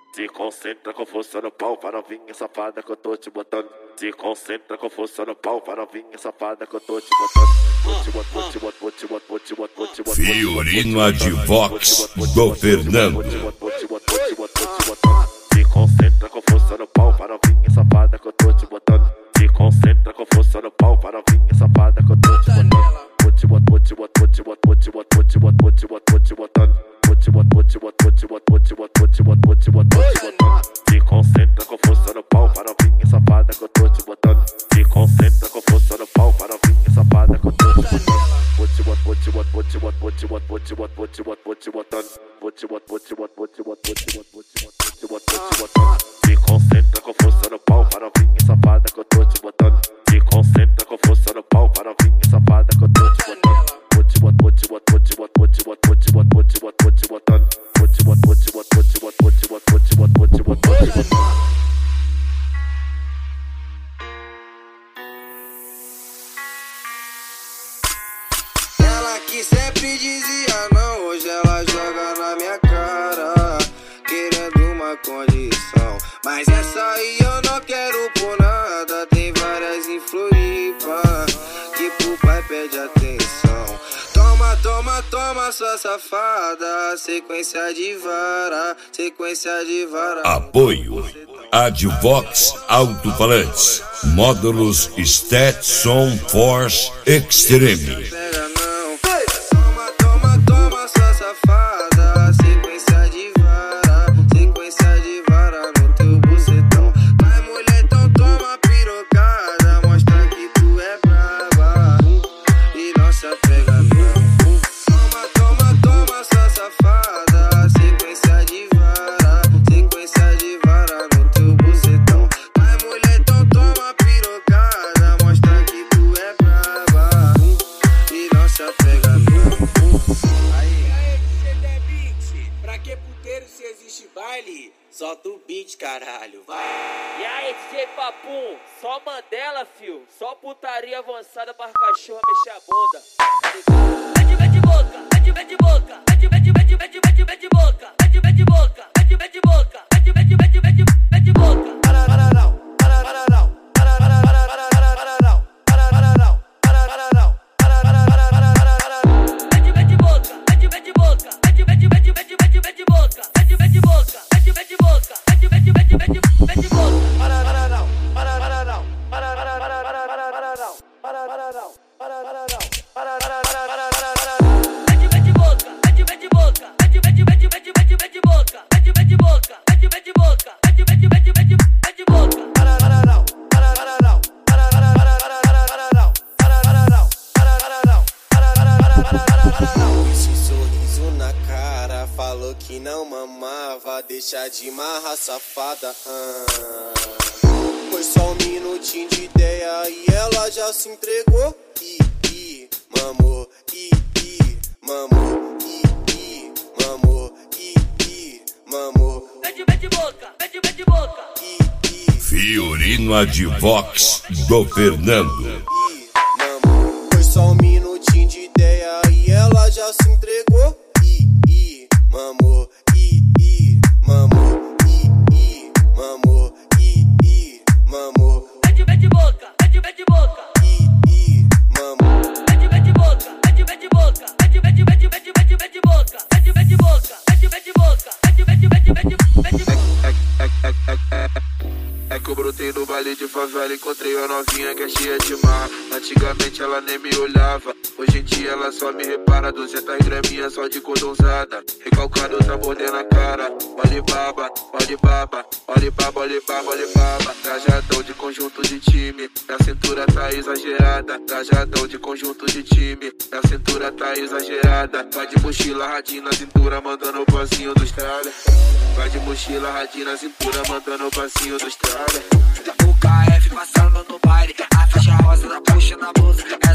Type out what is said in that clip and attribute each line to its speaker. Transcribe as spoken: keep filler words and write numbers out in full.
Speaker 1: Se concentra com força no pau, para novinha safada que eu tô te botando. Se concentra com força no pau, para novinha safada que eu tô te botando. Vou te botar, vou te botar, vou te botar, vou te botar, vou te botar.
Speaker 2: Fiorino Advox do Fernando.
Speaker 1: Se concentra com força no pau, para novinha safada que eu tô te botando. Se concentra com força no pau, para novinha safada que eu tô te botando. Vou te botar, vou te botar, vou te botar, vou te botar, vou te botar, vou te botar, vou te botando. Vou te botar, vou te botar, vou te botar, vou te botar, vou te botar, vou te botar, vou te botando. Se concentra com força no pau, para novinha safada que eu tô te botando. Se concentra com força no pau, para novinha safada que eu tô te botando. Vou te botar, vou te botar, vou te botar, vou te botar, vou te botar, vou te botar, vou te botando. Vou te botar, vou te botar, vou te botar, vou te botar, vou te botar, vou te botar, vou te botando. Se concentra com força no pau, para novinha safada que eu tô te botando. Se concentra com força no pau, para novinha safada que eu tô te botando. Vou te botar, vou te botar, vou te botar, vou te botar, vou te botar, vou te botar, vou te botando. Vou te botar, vou te botar, vou te botar, vou te botar, vou te botar, vou te botar, vou te botando.
Speaker 3: Ela que sempre dizia não, hoje ela joga na minha cara, querendo uma condição. Mas essa aí eu não quero por nada, tem várias em Floripa que pro pai pede atenção. Toma, toma, toma, sua safada, sequência de vara, sequência de vara.
Speaker 2: Apoio Advox Alto-Falantes, módulos Stetson Force Extreme.
Speaker 3: Pega não. Toma, toma, toma, sua safada, sequência de vara, sequência de vara no teu bucetão. Vai mulher, então toma pirocada, mostra que tu é brava e não se apega não. Toma, toma, toma, sua safada, sequência de vara, sequência de vara no teu bucetão. Vai mulher, então toma pirocada, mostra que tu é brava e não se apega não.
Speaker 4: Aí, aí, D J Debit, pra que puteiro se existe baile? Solta o beat, caralho, vai.
Speaker 5: E aí, D J Papum, só Mandela, fio. Só putaria avançada para cachorro mexer a bunda. Mete, mete boca, mete, mete boca, mete, mete, mete, mete, mete, mete boca, mete, mete boca, mete, mete boca, mete, mete, mete, mete, mete boca.
Speaker 4: Para, para, não, para, para, não, para, para, para, para, para, para, não, para, para, não, para, para, não, para, para, para, para, para, para, não.
Speaker 5: Mete, mete boca, mete, mete boca, mete, mete, mete, mete, mete, mete boca, mete, mete boca, mete, mete boca, mete, mete, mete, mete, mete boca.
Speaker 4: Para, para, não, para, para, não, para, para, para, para, para, para, não, para, para, não, para, para, não, para, para, para, para, para, para, não.
Speaker 5: Mete, mete boca, mete, mete boca, mete, mete, mete, mete, mete, mete boca, mete, mete boca, mete, mete boca, mete, mete, mete, mete, mete boca.
Speaker 4: Para, para, não, para, para, não, para, para, para, para, para, para, não, para, para, não, para, para, não, para, para, para, para, para, para, não.
Speaker 3: Esse sorriso na cara falou que não mamava, deixa de marra safada. Ah. Foi só um minutinho de ideia e ela já se entregou. Ih, ih, mamou, ih, ih, mamou, ih, ih, mamou, ih, ih, mamou.
Speaker 5: Mete, mete boca, mete, mete boca.
Speaker 3: Ih, ih,
Speaker 2: Fiorino Advox do Fernando.
Speaker 3: mamou. Foi só um minutinho de ideia e ela já se entregou. Ih, ih, mamou, ih, ih, mamou, ih, ih, mamou, ih, ih, mamou.
Speaker 5: Mete, mete boca, mete, mete boca.
Speaker 3: Ih, ih, mamou.
Speaker 5: Mete, mete boca, mete, mete boca, mete, mete, mete, mete, mete, mete boca, mete, mete boca, mete, mete boca, mete, mete, mete, mete, mete boca.
Speaker 3: É, é, é, é, é que eu brotei no baile de favela, encontrei uma novinha que é cheia de marra. Antigamente ela nem me olhava, hoje em dia ela só me repara. Duzentas graminhas só de condonzada, recalcado tá mordendo a cara. Olhe baba, olhe baba, olhe baba, olhe baba, olhe baba. Trajadão de conjunto de time, na cintura tá exagerada. Trajadão de conjunto de time, na cintura tá exagerada. Vai de mochila radinha na cintura, mandando o passinho do estrada. Vai de mochila radinha na cintura, mandando o passinho do estrada.
Speaker 4: O K F passando no baile, a faixa rosa da puxa na blusa.